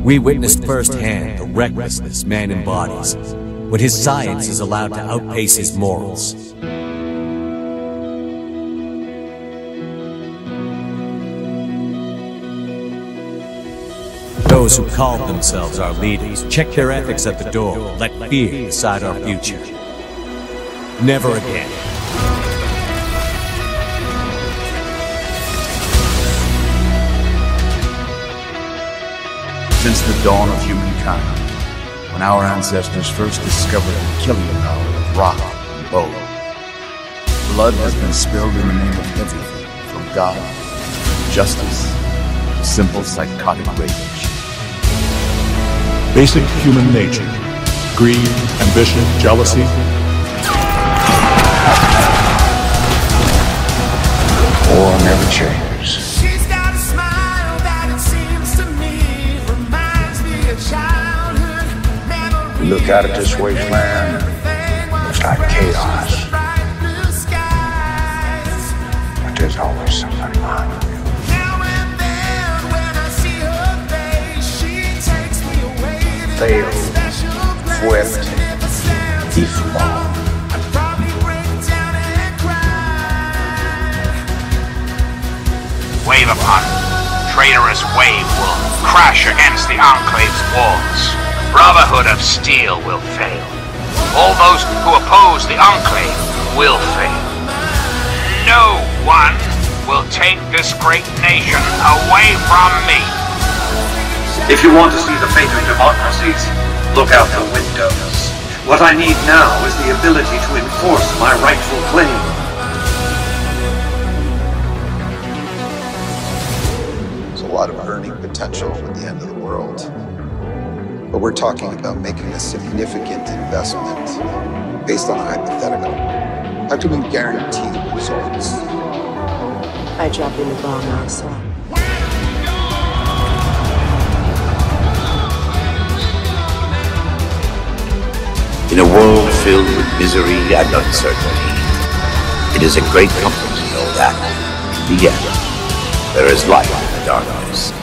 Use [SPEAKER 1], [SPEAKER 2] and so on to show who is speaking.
[SPEAKER 1] We witnessed firsthand the recklessness man embodies when his science is allowed to outpace his morals. Those who called themselves our leaders checked their ethics at the door, let fear decide our future. Never again.
[SPEAKER 2] Since the dawn of humankind, when our ancestors first discovered the killing power of rock and bone, blood has been spilled in the name of everything from God, justice, to simple psychotic rage.
[SPEAKER 3] Basic human nature: greed, ambition, jealousy.
[SPEAKER 2] War never changes.
[SPEAKER 4] She's got a smile that it seems to me reminds me of childhood memories.
[SPEAKER 2] You look out at this wasteland, it's like chaos. But there's always somebody behind you.
[SPEAKER 4] Now and then when I see her face, she takes me away to
[SPEAKER 2] Failed,
[SPEAKER 4] that special place.
[SPEAKER 2] wept,
[SPEAKER 4] And if I stand
[SPEAKER 2] he
[SPEAKER 4] too
[SPEAKER 2] fought.
[SPEAKER 4] long, I'd probably break down and cry.
[SPEAKER 5] Wave upon traitorous wave will crash against the Enclave's walls. Brotherhood of Steel will fail. All those who oppose the Enclave will fail. No one will take this great nation away from me.
[SPEAKER 6] If you want to see the fate of democracies, look out the windows. What I need now is the ability to enforce my rightful claim.
[SPEAKER 7] There's a lot of earning potential at the end of the world. But we're talking about making a significant investment based on a hypothetical. How can we guarantee results?
[SPEAKER 8] I drop in the bomb outside.
[SPEAKER 9] In a world filled with misery and uncertainty, it is a great comfort to know that, in the end, there is light in the darkness.